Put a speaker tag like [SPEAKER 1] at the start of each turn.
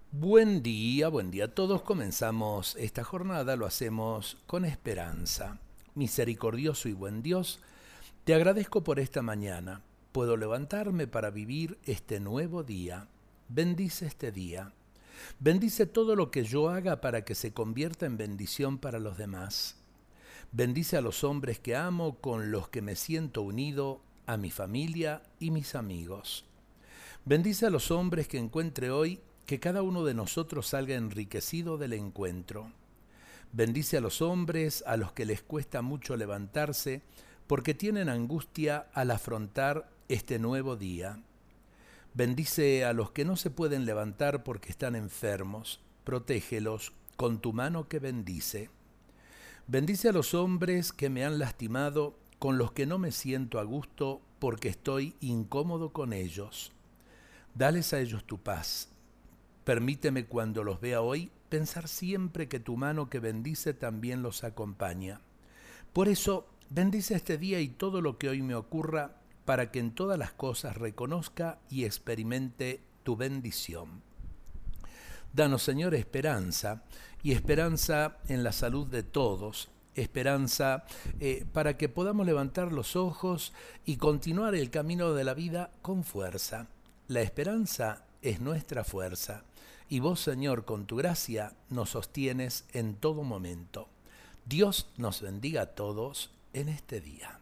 [SPEAKER 1] Buen día a todos. Comenzamos esta jornada, lo hacemos con esperanza. Misericordioso y buen Dios, te agradezco por esta mañana. Puedo levantarme para vivir este nuevo día. Bendice este día. Bendice todo lo que yo haga para que se convierta en bendición para los demás. Bendice a los hombres que amo, con los que me siento unido, a mi familia y mis amigos. Bendice a los hombres que encuentre hoy, que cada uno de nosotros salga enriquecido del encuentro. Bendice a los hombres a los que les cuesta mucho levantarse, porque tienen angustia al afrontar este nuevo día. Bendice a los que no se pueden levantar porque están enfermos. Protégelos con tu mano que bendice. Bendice a los hombres que me han lastimado, con los que no me siento a gusto porque estoy incómodo con ellos. Dales a ellos tu paz. Permíteme cuando los vea hoy pensar siempre que tu mano que bendice también los acompaña. Por eso, bendice este día y todo lo que hoy me ocurra, para que en todas las cosas reconozca y experimente tu bendición. Danos, Señor, esperanza, y esperanza en la salud de todos, esperanza para que podamos levantar los ojos y continuar el camino de la vida con fuerza. La esperanza es nuestra fuerza, y vos, Señor, con tu gracia nos sostienes en todo momento. Dios nos bendiga a todos en este día.